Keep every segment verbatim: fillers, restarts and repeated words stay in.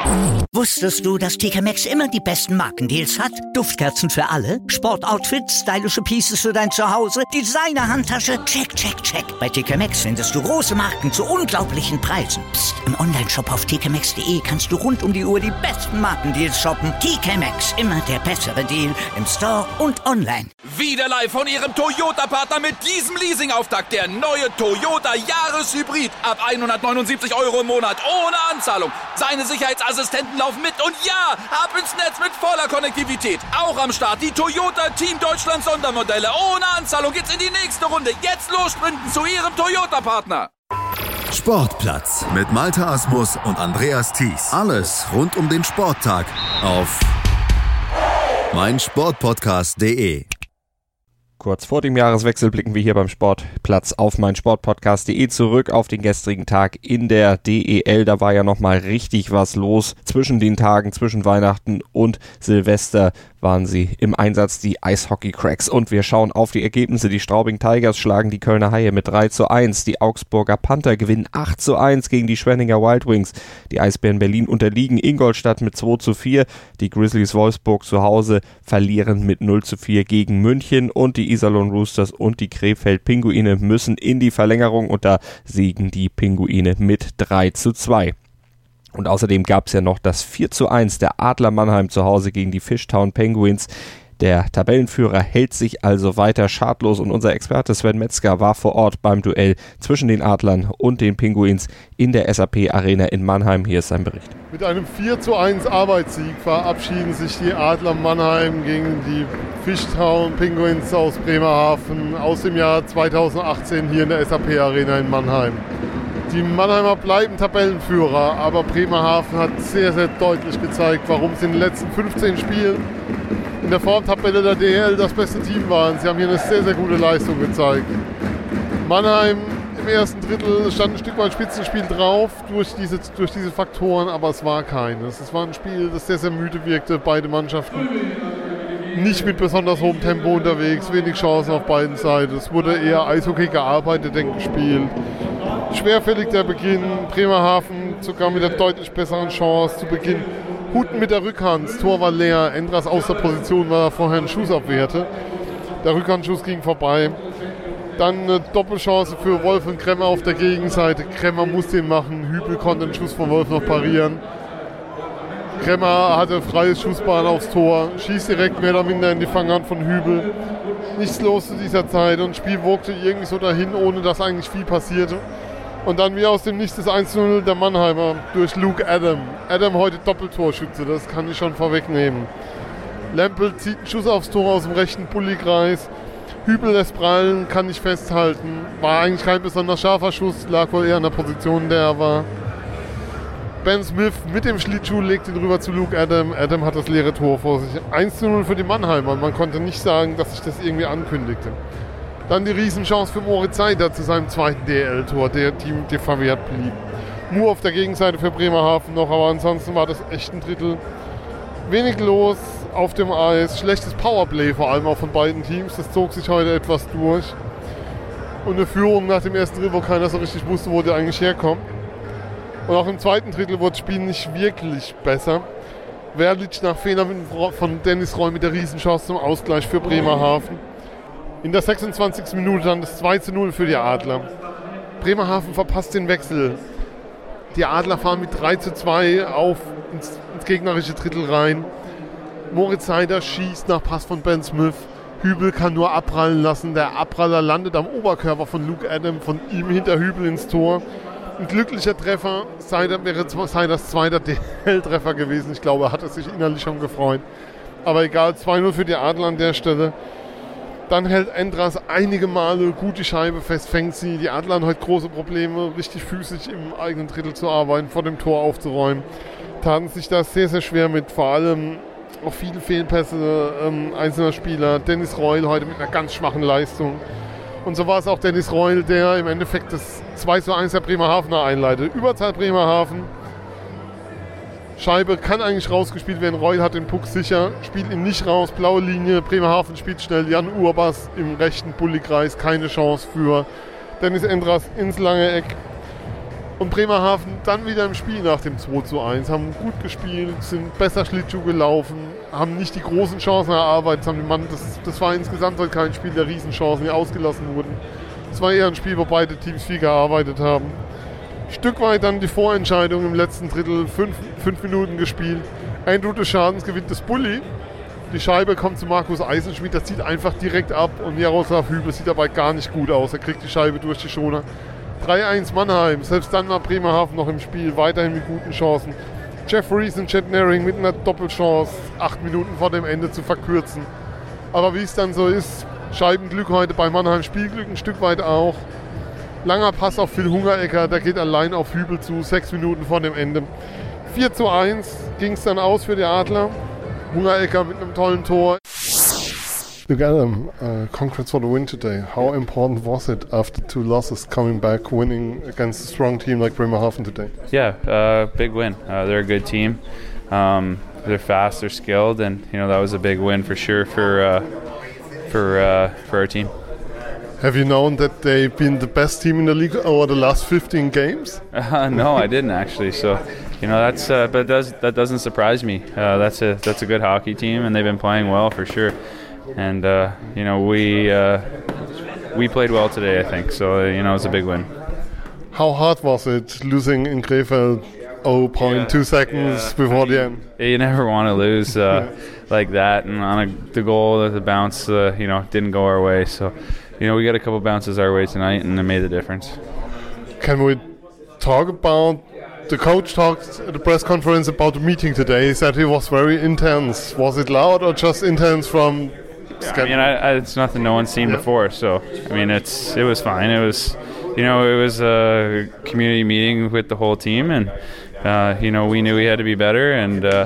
Wusstest du, dass T K Maxx immer die besten Markendeals hat? Duftkerzen für alle, Sportoutfits, stylische Pieces für dein Zuhause, Designer-Handtasche, check, check, check. Bei T K Maxx findest du große Marken zu unglaublichen Preisen. Psst. Im Onlineshop auf t k maxx punkt d e kannst du rund um die Uhr die besten Markendeals shoppen. T K Maxx, immer der bessere Deal im Store und online. Wieder live von Ihrem Toyota-Partner mit diesem Leasing-Auftakt. Der neue Toyota Jahreshybrid. Ab hundertneunundsiebzig Euro im Monat ohne Anzahlung. Seine Sicherheitsassistenten laufen mit und ja, ab ins Netz mit voller Konnektivität. Auch am Start die Toyota Team Deutschland Sondermodelle. Ohne Anzahlung geht's in die nächste Runde. Jetzt los sprinten zu Ihrem Toyota-Partner. Sportplatz mit Malte Asmus und Andreas Thies. Alles rund um den Sporttag auf meinsportpodcast punkt de. Kurz vor dem Jahreswechsel blicken wir hier beim Sportplatz auf meinsportpodcast punkt de zurück auf den gestrigen Tag in der D E L. Da war ja nochmal richtig was los zwischen den Tagen, zwischen Weihnachten und Silvester waren sie im Einsatz, die Eishockey-Cracks. Und wir schauen auf die Ergebnisse. Die Straubing Tigers schlagen die Kölner Haie mit drei zu eins. Die Augsburger Panther gewinnen acht zu eins gegen die Schwenninger Wild Wings. Die Eisbären Berlin unterliegen Ingolstadt mit zwei zu vier. Die Grizzlies Wolfsburg zu Hause verlieren mit null zu vier gegen München. Und die Iserlohn Roosters und die Krefeld Pinguine müssen in die Verlängerung und da siegen die Pinguine mit drei zu zwei. Und außerdem gab es ja noch das vier zu eins der Adler Mannheim zu Hause gegen die Fishtown Penguins. Der Tabellenführer hält sich also weiter schadlos und unser Experte Sven Metzger war vor Ort beim Duell zwischen den Adlern und den Pinguins in der S A P Arena in Mannheim. Hier ist sein Bericht. Mit einem vier zu eins Arbeitssieg verabschieden sich die Adler Mannheim gegen die Fishtown Penguins aus Bremerhaven aus dem Jahr zweitausendachtzehn hier in der S A P Arena in Mannheim. Die Mannheimer bleiben Tabellenführer, aber Bremerhaven hat sehr, sehr deutlich gezeigt, warum sie in den letzten fünfzehn Spielen in der Formtabelle der D E L das beste Team waren. Sie haben hier eine sehr, sehr gute Leistung gezeigt. Mannheim im ersten Drittel stand ein Stück weit Spitzenspiel drauf durch diese, durch diese Faktoren, aber es war keines. Es war ein Spiel, das sehr, sehr müde wirkte, beide Mannschaften nicht mit besonders hohem Tempo unterwegs, wenig Chancen auf beiden Seiten. Es wurde eher Eishockey gearbeitet, denn gespielt. Schwerfällig der Beginn, Bremerhaven sogar mit einer deutlich besseren Chance zu Beginn. Huten mit der Rückhand, das Tor war leer, Endras aus der Position, weil er vorher einen Schuss abwehrte. Der Rückhandschuss ging vorbei. Dann eine Doppelchance für Wolf und Kremmer auf der Gegenseite. Kremmer musste ihn machen, Hübel konnte den Schuss von Wolf noch parieren. Kremmer hatte freies Schussbahn aufs Tor, schießt direkt mehr oder minder in die Fanghand von Hübel. Nichts los zu dieser Zeit und das Spiel wogte irgendwie so dahin, ohne dass eigentlich viel passierte. Und dann wie aus dem Nichts das eins zu null der Mannheimer durch Luke Adam. Adam heute Doppeltorschütze, das kann ich schon vorwegnehmen. Lempel zieht einen Schuss aufs Tor aus dem rechten Bullykreis. Hübel lässt prallen, kann nicht festhalten. War eigentlich kein besonders scharfer Schuss, lag wohl eher in der Position, in der er war. Ben Smith mit dem Schlittschuh legt ihn rüber zu Luke Adam. Adam hat das leere Tor vor sich. eins zu null für die Mannheimer. Man konnte nicht sagen, dass sich das irgendwie ankündigte. Dann die Riesenchance für Moritz Seider zu seinem zweiten D E L-Tor, der Team der verwehrt blieb. Moore auf der Gegenseite für Bremerhaven noch, aber ansonsten war das echt ein Drittel. Wenig los auf dem Eis, schlechtes Powerplay vor allem auch von beiden Teams. Das zog sich heute etwas durch. Und eine Führung nach dem ersten Drittel, wo keiner so richtig wusste, wo der eigentlich herkommt. Und auch im zweiten Drittel wurde das Spiel nicht wirklich besser. Verlic nach Fehler von Dennis Roy mit der Riesenchance zum Ausgleich für Bremerhaven. In der sechsundzwanzigsten Minute dann das zwei zu null für die Adler. Bremerhaven verpasst den Wechsel. Die Adler fahren mit drei zu zwei auf ins, ins gegnerische Drittel rein. Moritz Seider schießt nach Pass von Ben Smith. Hübel kann nur abprallen lassen. Der Abpraller landet am Oberkörper von Luke Adam, von ihm hinter Hübel ins Tor. Ein glücklicher Treffer. Seider wäre Seiders zweiter D E L-Treffer gewesen. Ich glaube, er hatte sich innerlich schon gefreut. Aber egal, zwei null für die Adler an der Stelle. Dann hält Endras einige Male gut die Scheibe fest, fängt sie. Die Adler haben heute große Probleme, richtig physisch im eigenen Drittel zu arbeiten, vor dem Tor aufzuräumen. Taten sich da sehr, sehr schwer mit, vor allem auch viele Fehlpässe ähm, einzelner Spieler. Dennis Reul heute mit einer ganz schwachen Leistung. Und so war es auch Dennis Reul, der im Endeffekt das zwei zu eins der Bremerhavener einleitet. Überzahl Bremerhaven. Scheibe kann eigentlich rausgespielt werden. Reul hat den Puck sicher, spielt ihn nicht raus. Blaue Linie, Bremerhaven spielt schnell. Jan Urbas im rechten Bullykreis, keine Chance für Dennis Endras ins lange Eck. Und Bremerhaven dann wieder im Spiel nach dem zwei zu eins, haben gut gespielt, sind besser Schlittschuh gelaufen, haben nicht die großen Chancen erarbeitet. Haben die Mann, das, das war insgesamt halt kein Spiel der Riesenchancen, die ausgelassen wurden. Es war eher ein Spiel, wo beide Teams viel gearbeitet haben. Ein Stück weit dann die Vorentscheidung im letzten Drittel, fünf, fünf Minuten gespielt. Andrew des Schadens gewinnt das Bulli. Die Scheibe kommt zu Markus Eisenschmidt, das zieht einfach direkt ab und Jaroslav Hübel sieht dabei gar nicht gut aus. Er kriegt die Scheibe durch die Schoner. drei eins Mannheim, selbst dann war Bremerhaven noch im Spiel, weiterhin mit guten Chancen. Jeff Rees und Chet Naring mit einer Doppelchance, acht Minuten vor dem Ende zu verkürzen. Aber wie es dann so ist, Scheibenglück heute bei Mannheim, Spielglück ein Stück weit auch. Langer Pass auf Phil Hungerecker, der geht allein auf Hübel zu, sechs Minuten vor dem Ende. vier zu eins ging es dann aus für die Adler. Hungerecker mit einem tollen Tor. Look, Adam, uh, congrats for the win today. How important was it after two losses coming back, winning against a strong team like Bremerhaven today? Yeah, uh, big win. Uh, they're a good team. Um, they're fast, they're skilled, and you know that was a big win for sure for uh, for uh, for our team. Have you known that they've been the best team in the league over the last fifteen games? Uh, no, I didn't actually. So, you know, that's uh, but does that doesn't surprise me. Uh, that's a that's a good hockey team, and they've been playing well for sure. And uh, you know, we uh, we played well today, I think. So, you know, it's a big win. How hard was it losing in Krefeld zero point two yeah, seconds yeah. before the end? You never want to lose uh, like that, and on a, the goal, the bounce, uh, you know, didn't go our way. So, you know, we got a couple bounces our way tonight, and it made the difference. Can we talk about, the coach talked at the press conference about the meeting today. He said it was very intense. Was it loud or just intense from... Yeah, I mean, I, I, it's nothing no one's seen yeah. before, so, I mean, it's it was fine. It was, you know, it was a community meeting with the whole team, and, uh, you know, we knew we had to be better, and, uh,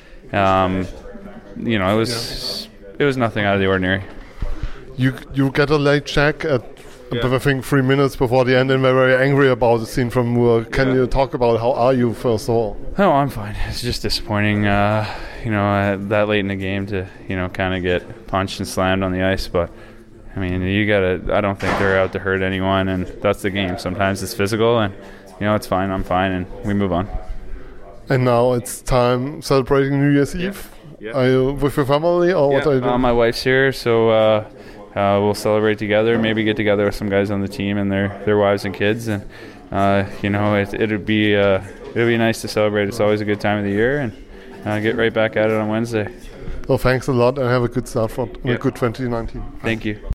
um, you know, it was yeah. it was nothing out of the ordinary. You you get a late check at, yeah. I think, three minutes before the end, and we're very angry about the scene from Moore. Can yeah. you talk about how are you, first of all? Oh, I'm fine. It's just disappointing, uh, you know, uh, that late in the game to, you know, kind of get punched and slammed on the ice. But, I mean, you got to, I don't think they're out to hurt anyone, and that's the game. Sometimes it's physical, and, you know, it's fine, I'm fine, and we move on. And now it's time celebrating New Year's yeah. Eve. Yeah. Are you with your family, or yeah. what are you doing? Uh, my wife's here, so... Uh, Uh, we'll celebrate together, maybe get together with some guys on the team and their, their wives and kids, and uh, you know it, it'd be uh, it'd be nice to celebrate. It's always a good time of the year, and uh, get right back at it on Wednesday. Well, thanks a lot, and have a good start for yeah. a good twenty nineteen. Thank you.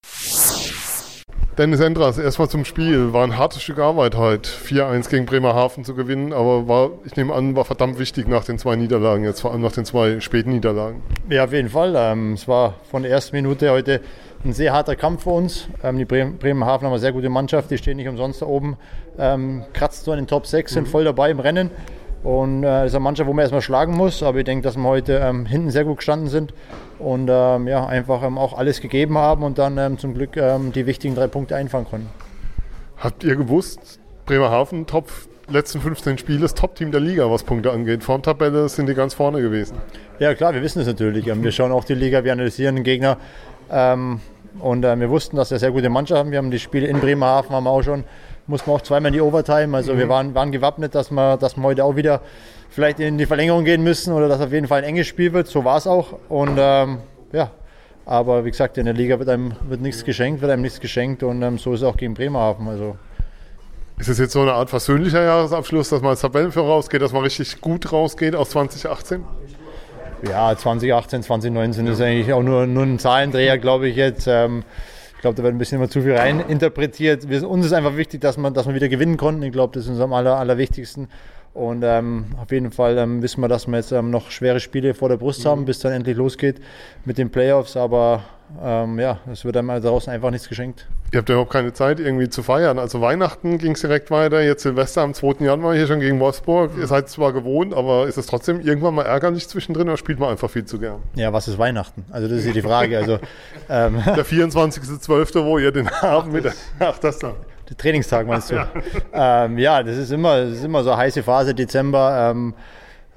Dennis Endras, erstmal zum Spiel. War ein hartes Stück Arbeit heute, vier eins gegen Bremerhaven zu gewinnen, aber war, ich nehme an, war verdammt wichtig nach den zwei Niederlagen, jetzt vor allem nach den zwei späten Niederlagen. Ja, auf jeden Fall. Ähm, es war von der ersten Minute heute ein sehr harter Kampf für uns. Ähm, die Bremen, Bremerhaven haben eine sehr gute Mannschaft, die stehen nicht umsonst da oben. Ähm, kratzt so in den Top sechs, sind mhm. voll dabei im Rennen. Und äh, das ist eine Mannschaft, wo man erstmal schlagen muss, aber ich denke, dass wir heute ähm, hinten sehr gut gestanden sind und ähm, ja, einfach ähm, auch alles gegeben haben und dann ähm, zum Glück ähm, die wichtigen drei Punkte einfangen konnten. Habt ihr gewusst, Bremerhaven, Top letzten fünfzehn Spiele, das Top-Team der Liga, was Punkte angeht. Formtabelle sind die ganz vorne gewesen. Ja klar, wir wissen es natürlich. Wir schauen auch die Liga, wir analysieren den Gegner. Ähm, und äh, wir wussten, dass wir sehr gute Mannschaft haben. Wir haben die Spiele in Bremerhaven, haben wir auch schon, mussten wir auch zweimal in die Overtime. Also mhm. wir waren, waren gewappnet, dass wir, dass wir heute auch wieder vielleicht in die Verlängerung gehen müssen oder dass auf jeden Fall ein enges Spiel wird. So war es auch. Und ähm, ja, aber wie gesagt, in der Liga wird einem wird nichts geschenkt, wird einem nichts geschenkt und ähm, so ist es auch gegen Bremerhaven. Also ist es jetzt so eine Art versöhnlicher Jahresabschluss, dass man als Tabellenführer rausgeht, dass man richtig gut rausgeht aus zwanzig achtzehn? Ja, zwanzig achtzehn, zwanzig neunzehn ist eigentlich auch nur, nur ein Zahlendreher, glaube ich jetzt. Ähm, ich glaube, da wird ein bisschen immer zu viel rein interpretiert. Wir, uns ist einfach wichtig, dass man, dass wir wieder gewinnen konnten. Ich glaube, das ist uns am aller, allerwichtigsten. Und ähm, auf jeden Fall ähm, wissen wir, dass wir jetzt ähm, noch schwere Spiele vor der Brust haben, bis dann endlich losgeht mit den Playoffs. Aber ähm, ja, es wird einem draußen einfach nichts geschenkt. Ihr habt ja überhaupt keine Zeit irgendwie zu feiern. Also Weihnachten ging es direkt weiter, jetzt Silvester am zweiten Januar hier schon gegen Wolfsburg. Ihr seid zwar gewohnt, aber ist es trotzdem irgendwann mal ärgerlich zwischendrin oder spielt man einfach viel zu gern? Ja, was ist Weihnachten? Also das ist ja die Frage. Also, ähm, der vierundzwanzigster zwölfter, wo ihr den Abend mit... Ach, das da. Der Trainingstag meinst du? Ja, ähm, ja das, ist immer, das ist immer so eine heiße Phase, Dezember. Ähm,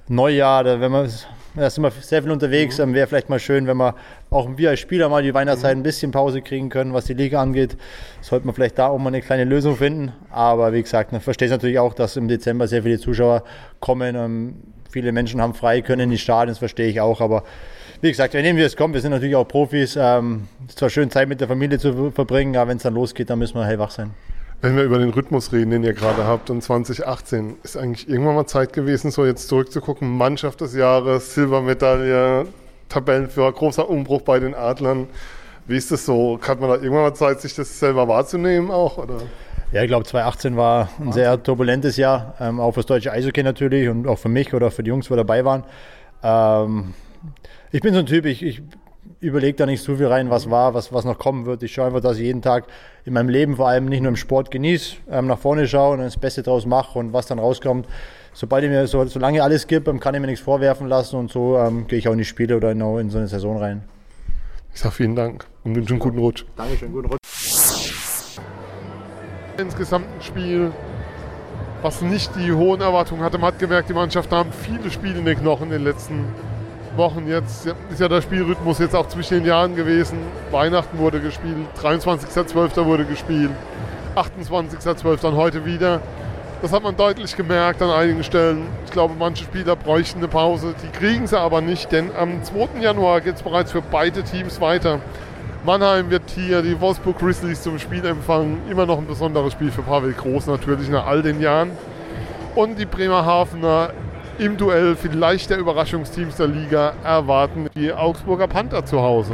Neujahr, da, wenn man, da sind wir sehr viel unterwegs, mhm. wäre vielleicht mal schön, wenn wir auch wir als Spieler mal die Weihnachtszeit ein bisschen Pause kriegen können, was die Liga angeht. Sollte man vielleicht da auch mal eine kleine Lösung finden. Aber wie gesagt, man versteht natürlich auch, dass im Dezember sehr viele Zuschauer kommen. Ähm, viele Menschen haben frei, können in die Stadien, das verstehe ich auch. Aber wie gesagt, wir nehmen, wie es kommt. Wir sind natürlich auch Profis. Ähm, es ist zwar schön, Zeit mit der Familie zu verbringen, aber wenn es dann losgeht, dann müssen wir hellwach sein. Wenn wir über den Rhythmus reden, den ihr gerade habt, und zwanzig achtzehn, ist eigentlich irgendwann mal Zeit gewesen, so jetzt zurückzugucken, Mannschaft des Jahres, Silbermedaille, Tabellenführer, großer Umbruch bei den Adlern. Wie ist das so? Hat man da irgendwann mal Zeit, sich das selber wahrzunehmen auch? Oder? Ja, ich glaube, zwanzig achtzehn war ein sehr turbulentes Jahr, ähm, auch fürs deutsche Eishockey natürlich und auch für mich oder für die Jungs, die dabei waren. Ähm, ich bin so ein Typ, ich, ich überlege da nicht so viel rein, was war, was, was noch kommen wird. Ich schaue einfach, dass ich jeden Tag in meinem Leben, vor allem nicht nur im Sport, genieße, ähm, nach vorne schaue und das Beste draus mache und was dann rauskommt. Sobald ich mir, so, solange alles gibt, kann ich mir nichts vorwerfen lassen und so ähm, gehe ich auch in die Spiele oder in, in so eine Saison rein. Ich sage vielen Dank und wünsche einen guten Rutsch. Dankeschön, guten Rutsch. Insgesamt ein Spiel, was nicht die hohen Erwartungen hatte. Man hat gemerkt, die Mannschaft haben viele Spiele in den Knochen in den letzten Wochen. Jetzt ist ja der Spielrhythmus jetzt auch zwischen den Jahren gewesen. Weihnachten wurde gespielt, dreiundzwanzigster zwölfter wurde gespielt, achtundzwanzigster zwölfter und heute wieder. Das hat man deutlich gemerkt an einigen Stellen. Ich glaube, manche Spieler bräuchten eine Pause. Die kriegen sie aber nicht, denn am zweiten Januar geht es bereits für beide Teams weiter. Mannheim wird hier die Wolfsburg Grizzlies zum Spiel empfangen. Immer noch ein besonderes Spiel für Pavel Groß natürlich nach all den Jahren. Und die Bremerhavener im Duell vielleicht der Überraschungsteams der Liga erwarten die Augsburger Panther zu Hause.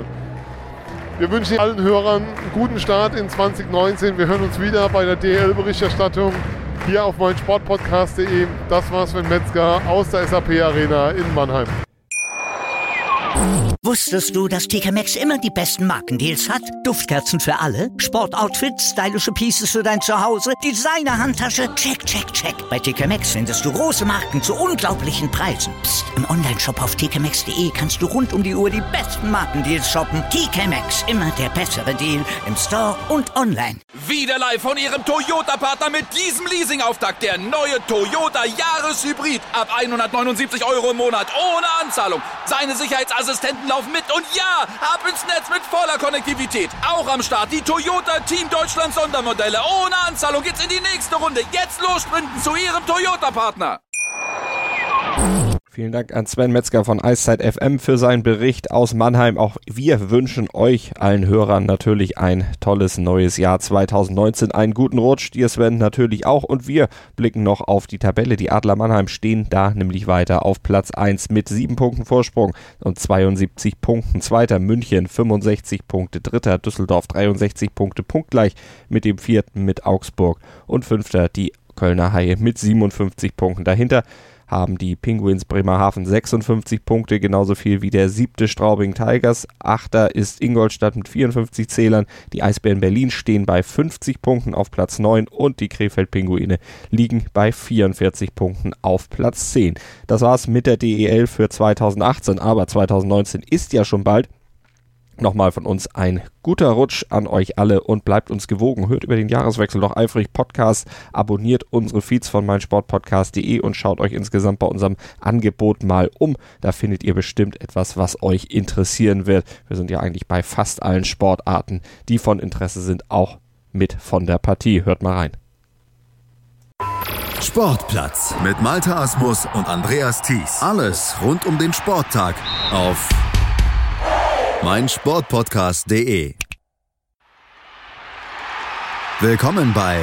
Wir wünschen allen Hörern einen guten Start in zwanzig neunzehn. Wir hören uns wieder bei der D E L-Berichterstattung hier auf meinsportpodcast punkt de. Das war Sven Metzger aus der S A P Arena in Mannheim. Wusstest du, dass T K Maxx immer die besten Markendeals hat? Duftkerzen für alle, Sportoutfits, stylische Pieces für dein Zuhause, Designer-Handtasche, check, check, check. Bei T K Maxx findest du große Marken zu unglaublichen Preisen. Psst. Im Onlineshop auf t k maxx punkt de kannst du rund um die Uhr die besten Markendeals shoppen. T K Maxx, immer der bessere Deal im Store und online. Wieder live von ihrem Toyota-Partner mit diesem Leasing-Auftakt. Der neue Toyota Jahreshybrid. Ab hundertneunundsiebzig Euro im Monat ohne Anzahlung. Seine Sicherheitsassistenten laufen mit und ja, ab ins Netz mit voller Konnektivität. Auch am Start die Toyota Team Deutschland Sondermodelle. Ohne Anzahlung geht's in die nächste Runde. Jetzt los sprinten zu ihrem Toyota-Partner. Vielen Dank an Sven Metzger von Eiszeit F M für seinen Bericht aus Mannheim. Auch wir wünschen euch, allen Hörern, natürlich ein tolles neues Jahr zwanzig neunzehn. Einen guten Rutsch, dir Sven natürlich auch. Und wir blicken noch auf die Tabelle. Die Adler Mannheim stehen da nämlich weiter auf Platz eins mit sieben Punkten Vorsprung und zweiundsiebzig Punkten. Zweiter München, fünfundsechzig Punkte. Dritter Düsseldorf, dreiundsechzig Punkte. Punktgleich mit dem vierten mit Augsburg. Und fünfter die Kölner Haie mit siebenundfünfzig Punkten. Dahinter haben die Penguins Bremerhaven sechsundfünfzig Punkte, genauso viel wie der siebte Straubing Tigers. Achter ist Ingolstadt mit vierundfünfzig Zählern. Die Eisbären Berlin stehen bei fünfzig Punkten auf Platz neun und die Krefeld Pinguine liegen bei vierundvierzig Punkten auf Platz zehn. Das war's mit der D E L für zwanzig achtzehn, aber zwanzig neunzehn ist ja schon bald. Nochmal von uns ein guter Rutsch an euch alle und bleibt uns gewogen. Hört über den Jahreswechsel doch eifrig Podcasts, abonniert unsere Feeds von meinsportpodcast punkt de und schaut euch insgesamt bei unserem Angebot mal um. Da findet ihr bestimmt etwas, was euch interessieren wird. Wir sind ja eigentlich bei fast allen Sportarten, die von Interesse sind, auch mit von der Partie. Hört mal rein. Sportplatz mit Malte Asmus und Andreas Thies. Alles rund um den Sporttag auf meinsportpodcast punkt de. Willkommen bei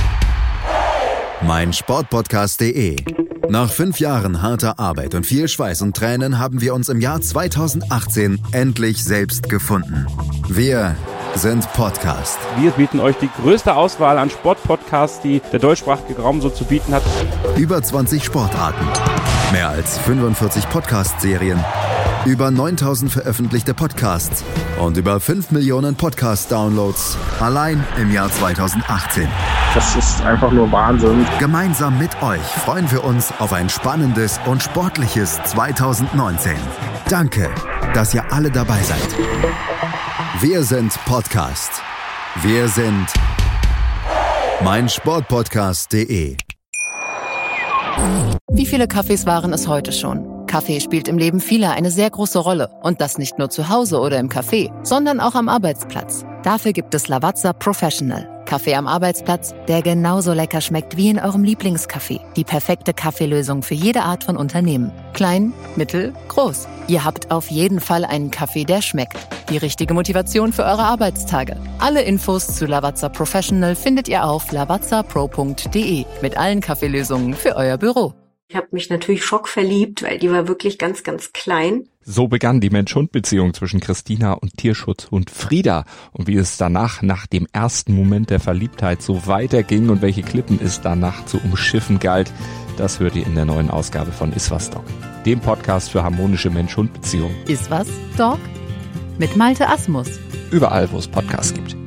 meinsportpodcast punkt de. Nach fünf Jahren harter Arbeit und viel Schweiß und Tränen haben wir uns im Jahr zwanzig achtzehn endlich selbst gefunden. Wir sind Podcast. Wir bieten euch die größte Auswahl an Sportpodcasts, die der deutschsprachige Raum so zu bieten hat. Über zwanzig Sportarten, mehr als fünfundvierzig Podcast-Serien, über neuntausend veröffentlichte Podcasts und über fünf Millionen Podcast-Downloads allein im Jahr zwanzig achtzehn. Das ist einfach nur Wahnsinn. Gemeinsam mit euch freuen wir uns auf ein spannendes und sportliches zwanzig neunzehn. Danke, dass ihr alle dabei seid. Wir sind Podcast. Wir sind meinsportpodcast punkt de. Wie viele Kaffees waren es heute schon? Kaffee spielt im Leben vieler eine sehr große Rolle. Und das nicht nur zu Hause oder im Café, sondern auch am Arbeitsplatz. Dafür gibt es Lavazza Professional. Kaffee am Arbeitsplatz, der genauso lecker schmeckt wie in eurem Lieblingscafé. Die perfekte Kaffeelösung für jede Art von Unternehmen. Klein, mittel, groß. Ihr habt auf jeden Fall einen Kaffee, der schmeckt. Die richtige Motivation für eure Arbeitstage. Alle Infos zu Lavazza Professional findet ihr auf lavazza pro punkt de mit allen Kaffeelösungen für euer Büro. Ich habe mich natürlich schockverliebt, weil die war wirklich ganz, ganz klein. So begann die Mensch-Hund-Beziehung zwischen Christina und Tierschutzhund Frieda. Und wie es danach, nach dem ersten Moment der Verliebtheit, so weiterging und welche Klippen es danach zu umschiffen galt, das hört ihr in der neuen Ausgabe von Iswas Dog, dem Podcast für harmonische Mensch-Hund-Beziehungen. Iswas Dog? Mit Malte Asmus. Überall, wo es Podcasts gibt.